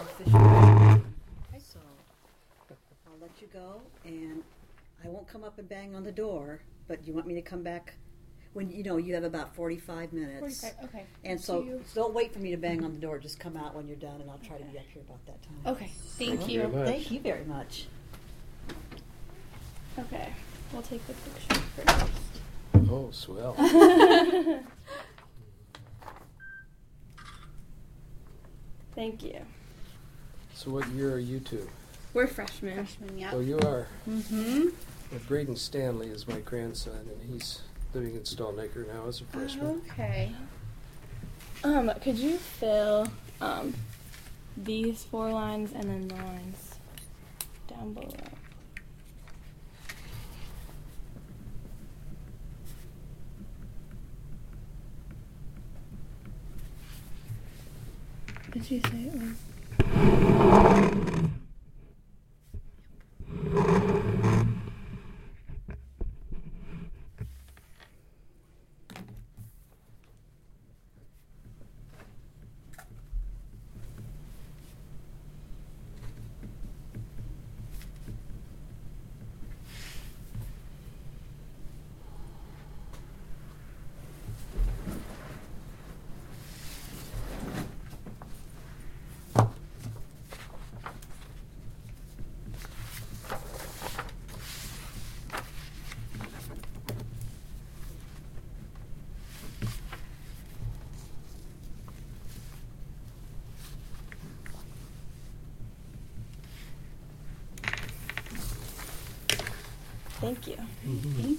official freshman. So I'll let you go, and I won't come up and bang on the door, but you want me to come back when you have about 45 minutes. 45, okay. And so don't wait for me to bang on the door. Just come out when you're done, and I'll try to be up here about that time. Okay, thank you. Thank you very much. Okay, we'll take the picture first. Oh, swell. Thank you. So what year are you two? We're freshmen. Freshmen, yeah. Oh, you are? Mm-hmm. Well, Braden Stanley is my grandson, and he's living in Stallnaker now as a freshman. Okay. Could you fill these 4 lines and then the lines down below? Did you say it was? Thank you. Mm-hmm. Thank you.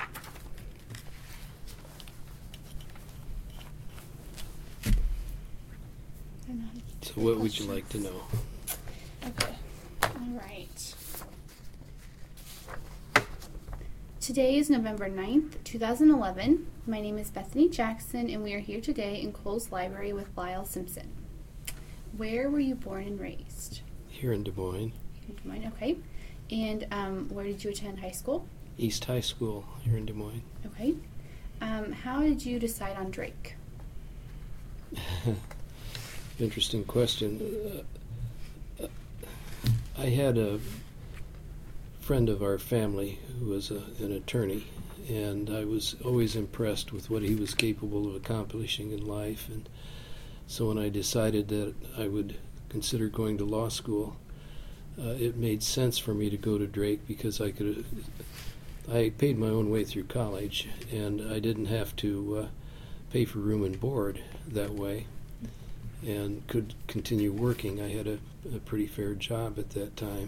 So what would you like to know? Okay. All right. Today is November 9th, 2011. My name is Bethany Jackson, and we are here today in Coles Library with Lyle Simpson. Where were you born and raised? Here in Des Moines. In Des Moines, okay. And where did you attend high school? East High School here in Des Moines. Okay. How did you decide on Drake? Interesting question. I had a friend of our family who was an attorney, and I was always impressed with what he was capable of accomplishing in life. And so when I decided that I would consider going to law school, it made sense for me to go to Drake because I paid my own way through college, and I didn't have to pay for room and board that way, and could continue working. I had a pretty fair job at that time.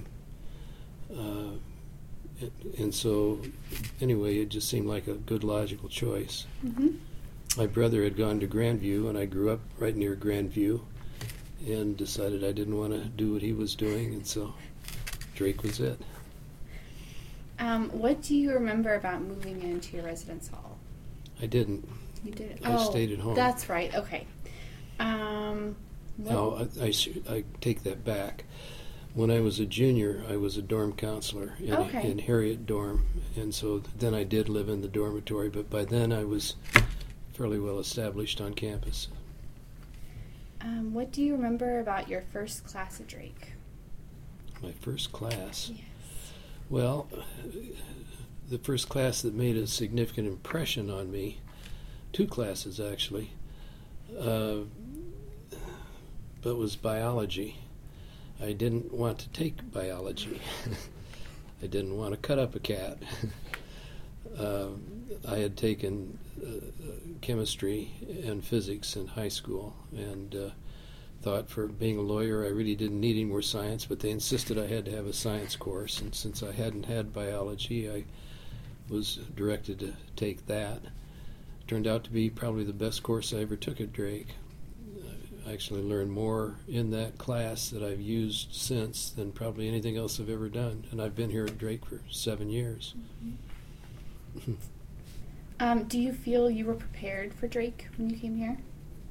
And so, anyway, it just seemed like a good logical choice. Mm-hmm. My brother had gone to Grandview, and I grew up right near Grandview, and decided I didn't want to do what he was doing, and so Drake was it. What do you remember about moving into your residence hall? I didn't. You didn't? I stayed at home. That's right. Okay. No, I take that back. When I was a junior, I was a dorm counselor in Harriet dorm, and so then I did live in the dormitory, but by then I was fairly well established on campus. What do you remember about your first class at Drake? My first class? Yes. Well, the first class that made a significant impression on me, 2 classes actually, but was biology. I didn't want to take biology. I didn't want to cut up a cat. I had taken chemistry and physics in high school, and thought for being a lawyer I really didn't need any more science, but they insisted I had to have a science course, and since I hadn't had biology, I was directed to take that. It turned out to be probably the best course I ever took at Drake. I actually learned more in that class that I've used since than probably anything else I've ever done, and I've been here at Drake for 7 years. Mm-hmm. Do you feel you were prepared for Drake when you came here?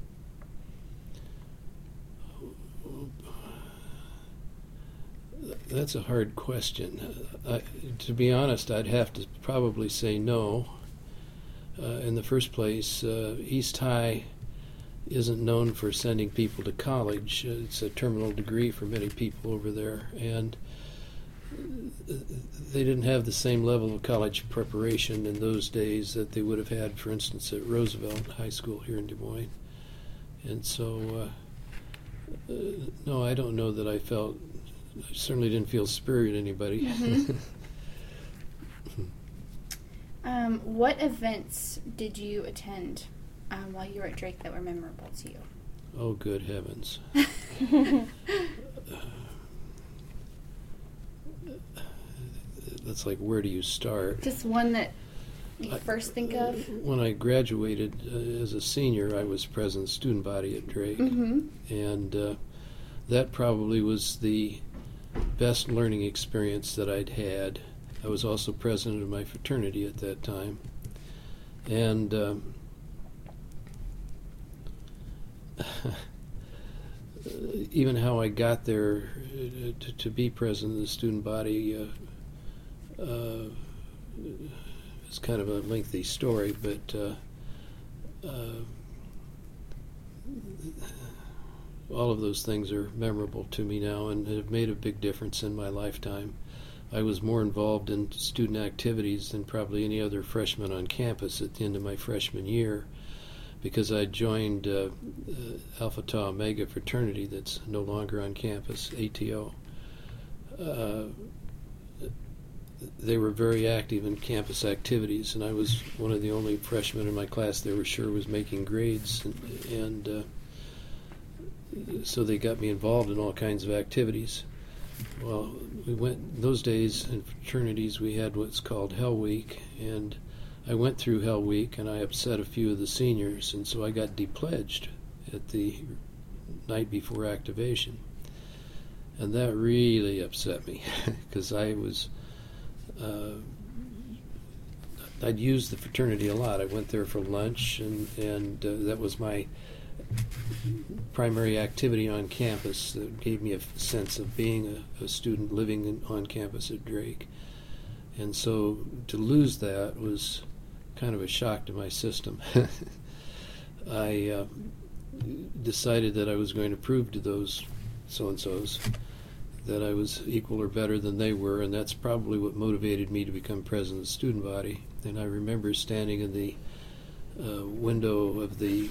That's a hard question. To be honest, I'd have to probably say no. In the first place, East High isn't known for sending people to college. It's a terminal degree for many people over there, and they didn't have the same level of college preparation in those days that they would have had, for instance, at Roosevelt High School here in Des Moines. And so, no, I don't know that I certainly didn't feel superior to anybody. Mm-hmm. What events did you attend while you were at Drake that were memorable to you? Oh, good heavens. That's like, where do you start? Just one that you first think of? When I graduated as a senior, I was president of the student body at Drake. Mm-hmm. And that probably was the best learning experience that I'd had. I was also president of my fraternity at that time. And even how I got there to be president of the student body it's kind of a lengthy story, but all of those things are memorable to me now and have made a big difference in my lifetime. I was more involved in student activities than probably any other freshman on campus at the end of my freshman year, because I joined Alpha Tau Omega fraternity that's no longer on campus, ATO. They were very active in campus activities, and I was one of the only freshmen in my class they were sure was making grades, and so they got me involved in all kinds of activities. Well, those days in fraternities we had what's called Hell Week, and I went through Hell Week and I upset a few of the seniors, and so I got depledged at the night before activation. And that really upset me, because I'd used the fraternity a lot. I went there for lunch, and that was my primary activity on campus. That gave me a sense of being a student living on campus at Drake. And so to lose that was kind of a shock to my system. I decided that I was going to prove to those so-and-sos that I was equal or better than they were, and that's probably what motivated me to become president of the student body. And I remember standing in the window of the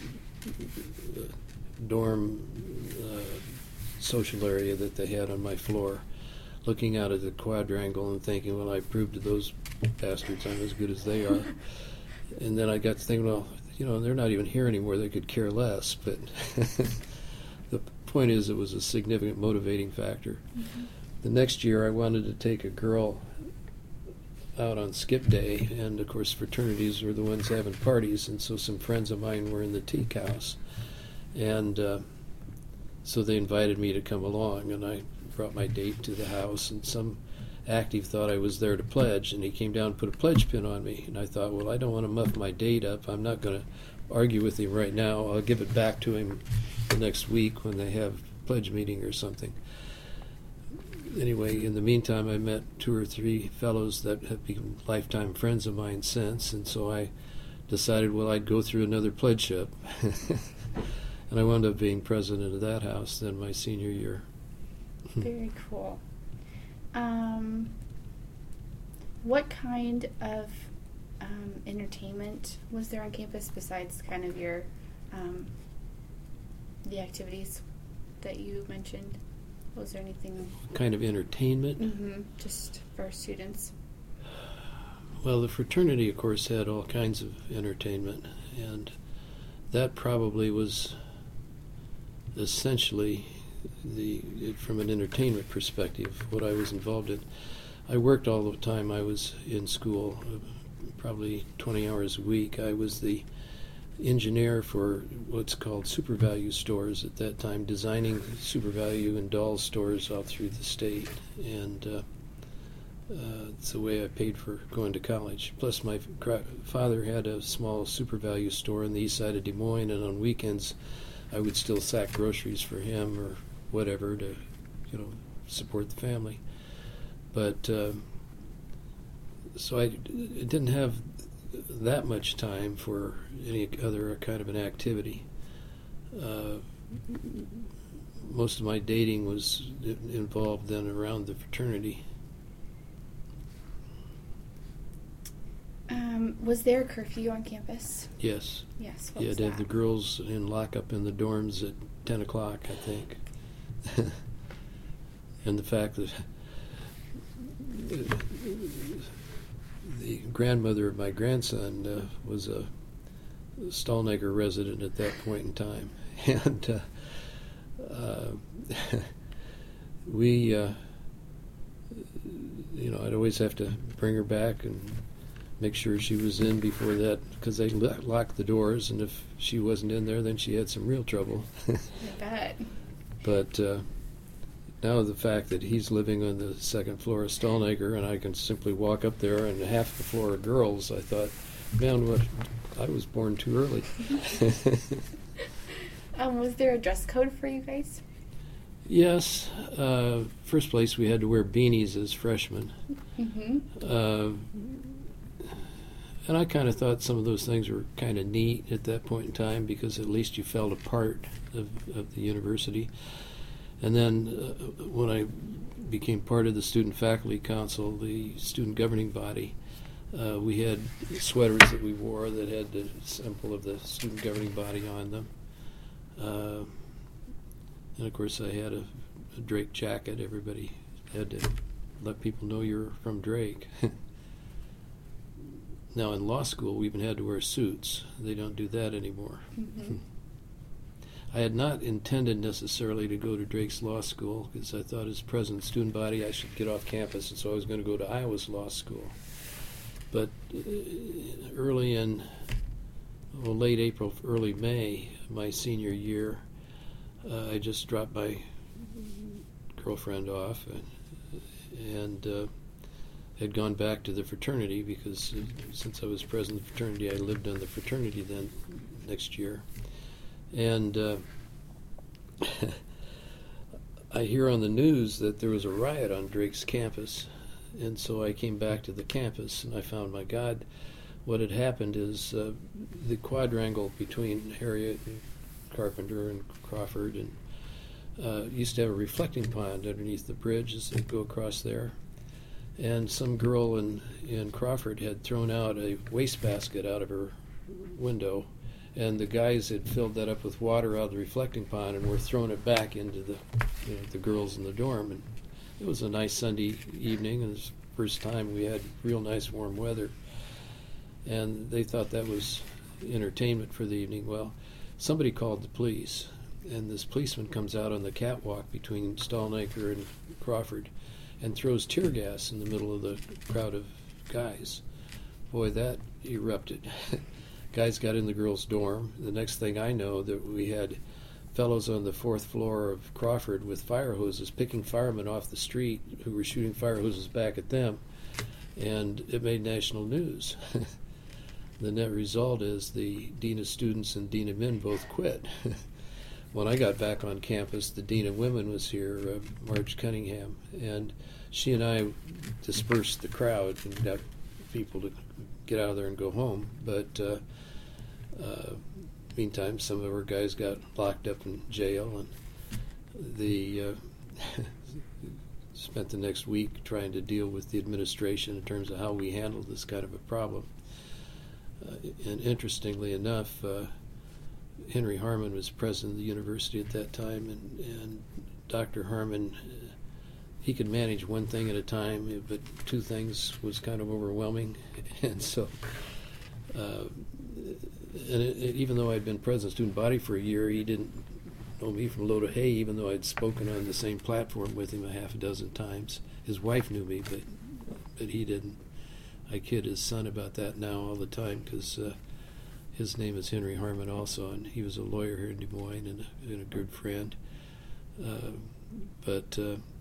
dorm social area that they had on my floor, looking out at the quadrangle and thinking, well, I proved to those bastards I'm as good as they are. And then I got to thinking, well, they're not even here anymore, they could care less. But the point is, it was a significant motivating factor. Mm-hmm. The next year I wanted to take a girl out on skip day, and of course fraternities were the ones having parties, and so some friends of mine were in the teak house, and so they invited me to come along, and I brought my date to the house, and some active thought I was there to pledge, and he came down and put a pledge pin on me, and I thought, well, I don't want to muff my date up. I'm not going to argue with him right now. I'll give it back to him the next week when they have pledge meeting or something. Anyway, in the meantime, I met 2 or 3 fellows that have become lifetime friends of mine since, and so I decided, well, I'd go through another pledgeship. And I wound up being president of that house then my senior year. Very cool. What kind of entertainment was there on campus besides kind of your the activities that you mentioned? Was there anything? Kind of entertainment? Mm-hmm. Just for students? Well, the fraternity, of course, had all kinds of entertainment, and that probably was essentially from an entertainment perspective, what I was involved in. I worked all the time I was in school, probably 20 hours a week. I was the engineer for what's called super value stores at that time, designing super value and doll stores all through the state, and it's the way I paid for going to college. Plus my father had a small super value store on the east side of Des Moines, and on weekends I would still sack groceries for him or whatever to support the family. But so I didn't have that much time for any other kind of an activity. most of my dating was involved then around the fraternity. Was there a curfew on campus? Yes. Yes. You had to have the girls in lockup in the dorms at 10 o'clock, I think. And the fact that the grandmother of my grandson was a Stallnaker resident at that point in time. And I'd always have to bring her back and make sure she was in before that, because they locked the doors, and if she wasn't in there, then she had some real trouble. I bet. But now the fact that he's living on the second floor of Stallnaker, and I can simply walk up there, and half the floor are girls, I thought, man, I was born too early. Was there a dress code for you guys? Yes. First place, we had to wear beanies as freshmen. Mm-hmm. And I kind of thought some of those things were kind of neat at that point in time, because at least you felt a part of the university. And then when I became part of the Student Faculty Council, the student governing body, we had sweaters that we wore that had the symbol of the student governing body on them. And of course I had a Drake jacket. Everybody had to let people know you're from Drake. Now in law school we even had to wear suits. They don't do that anymore. Mm-hmm. I had not intended necessarily to go to Drake's law school, because I thought as president of the student body I should get off campus, and so I was going to go to Iowa's law school. But early in late April, early May, my senior year, I just dropped my girlfriend off and had gone back to the fraternity, because since I was president of the fraternity, I lived on the fraternity then next year. And I hear on the news that there was a riot on Drake's campus, and so I came back to the campus, and I found, my God, what had happened is the quadrangle between Harriet and Carpenter and Crawford and used to have a reflecting pond underneath the bridge as they go across there. And some girl in Crawford had thrown out a wastebasket out of her window, and the guys had filled that up with water out of the reflecting pond and were throwing it back into the girls in the dorm. And it was a nice Sunday evening, and it was the first time we had real nice warm weather. And they thought that was entertainment for the evening. Well, somebody called the police, and this policeman comes out on the catwalk between Stallnaker and Crawford and throws tear gas in the middle of the crowd of guys. Boy, that erupted. Guys got in the girls' dorm. The next thing I know, that we had fellows on the fourth floor of Crawford with fire hoses picking firemen off the street who were shooting fire hoses back at them, and it made national news. The net result is the Dean of Students and Dean of Men both quit. When I got back on campus, the Dean of Women was here, Marge Cunningham, and she and I dispersed the crowd and got people to get out of there and go home. But meantime, some of our guys got locked up in jail, and the spent the next week trying to deal with the administration in terms of how we handled this kind of a problem. And interestingly enough, Henry Harmon was president of the university at that time, and Dr. Harmon, he could manage one thing at a time, but two things was kind of overwhelming. And so, even though I'd been president of the student body for a year, he didn't know me from a load of hay, even though I'd spoken on the same platform with him a half a dozen times. His wife knew me, but he didn't. I kid his son about that now all the time, because his name is Henry Harmon also, and he was a lawyer here in Des Moines and a good friend. But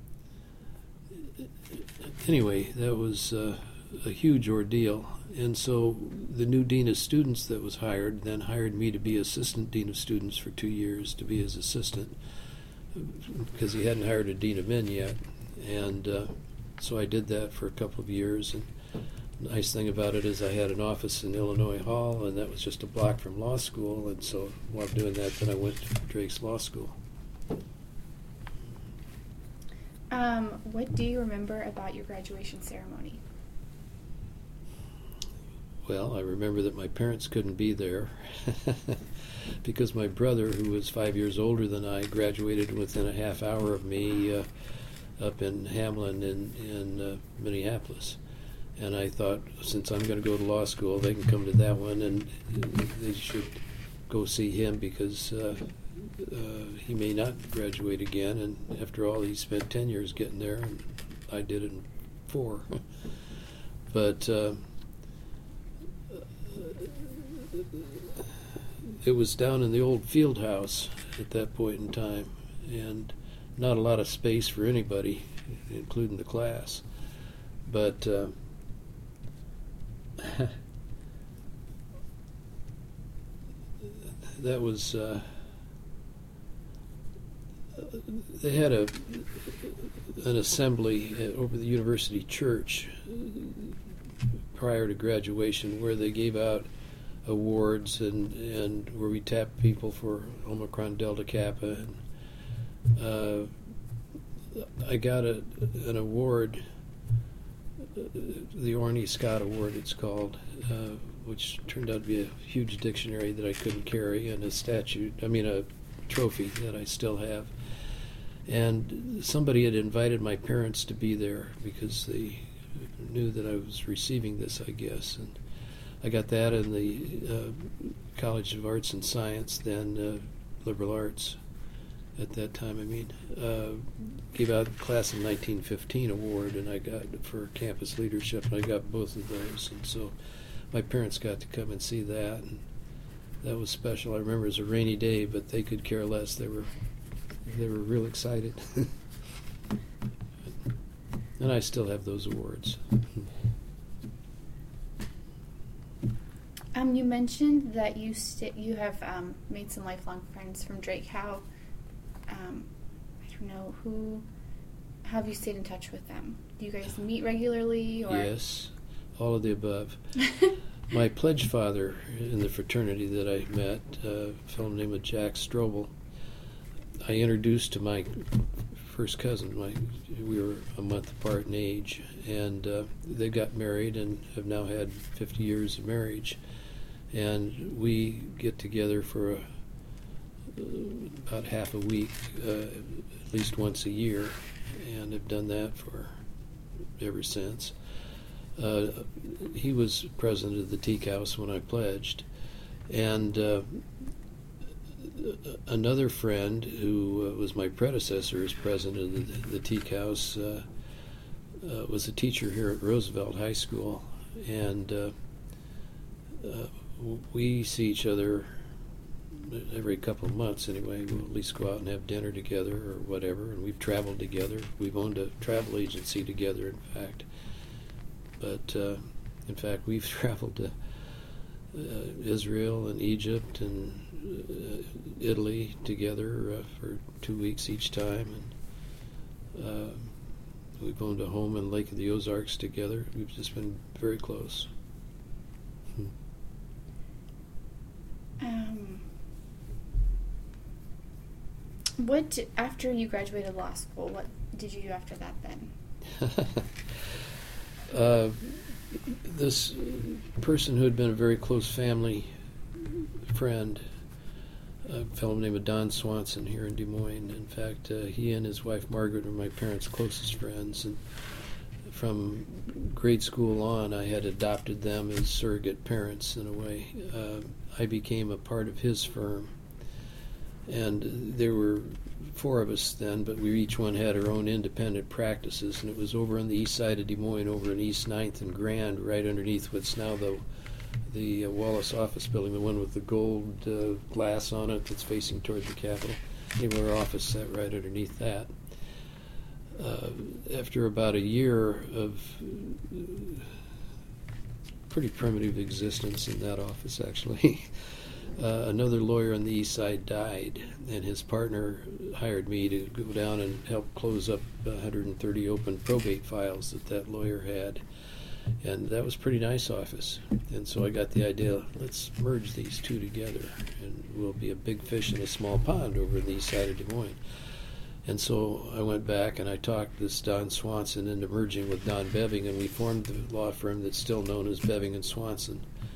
anyway, that was a huge ordeal. And so the new Dean of Students that was hired then hired me to be Assistant Dean of Students for 2 years, to be his assistant, because he hadn't hired a Dean of Men yet. And so I did that for a couple of years, and nice thing about it is I had an office in Illinois Hall, and that was just a block from law school, and so while doing that, then I went to Drake's Law School. What do you remember about your graduation ceremony? Well, I remember that my parents couldn't be there because my brother, who was 5 years older than I, graduated within a half hour of me up in Hamlin in Minneapolis. And I thought, since I'm going to go to law school, they can come to that one, and they should go see him because he may not graduate again. And after all, he spent 10 years getting there, and I did it in 4. But it was down in the old field house at that point in time, and not a lot of space for anybody, including the class. But that was they had an assembly over the university church prior to graduation where they gave out awards and where we tapped people for Omicron Delta Kappa. And I got an award, the Orny Scott Award it's called, which turned out to be a huge dictionary that I couldn't carry, and a trophy that I still have. And somebody had invited my parents to be there because they knew that I was receiving this, I guess. And I got that in the College of Arts and Science, then Liberal Arts at that time, gave out the Class of 1915 award, and I got for campus leadership, and I got both of those. And so my parents got to come and see that, and that was special. I remember it was a rainy day, but they could care less. They were real excited. And I still have those awards. You mentioned that you have made some lifelong friends from Drake. How have you stayed in touch with them? Do you guys meet regularly? Or? Yes, all of the above. My pledge father in the fraternity that I met, a fellow named Jack Strobel, I introduced to my first cousin. We were a month apart in age, and they got married and have now had 50 years of marriage. And we get together for about half a week, at least once a year, and have done that ever since. He was president of the Teak House when I pledged, and another friend who was my predecessor as president of the Teak House was a teacher here at Roosevelt High School, and we see each other every couple of months anyway. We'll at least go out and have dinner together or whatever, and we've traveled together. We've owned a travel agency together, in fact. But in fact, we've traveled to Israel and Egypt and Italy together for 2 weeks each time, and we've owned a home in Lake of the Ozarks together. We've just been very close. What, after you graduated law school, what did you do after that then? This person who had been a very close family friend, a fellow named Don Swanson here in Des Moines. In fact, he and his wife Margaret were my parents' closest friends, and from grade school on, I had adopted them as surrogate parents in a way. I became a part of his firm, and there were 4 of us then, but we each one had our own independent practices, and it was over on the east side of Des Moines, over in East 9th and Grand, right underneath what's now the Wallace office building, the one with the gold glass on it that's facing toward the Capitol. Anyway, our office sat right underneath that. After about a year of pretty primitive existence in that office, actually, another lawyer on the east side died, and his partner hired me to go down and help close up 130 open probate files that lawyer had. And that was a pretty nice office. And so I got the idea, let's merge these two together, and we'll be a big fish in a small pond over on the east side of Des Moines. And so I went back and I talked this Don Swanson into merging with Don Beving, and we formed the law firm that's still known as Beving and Swanson.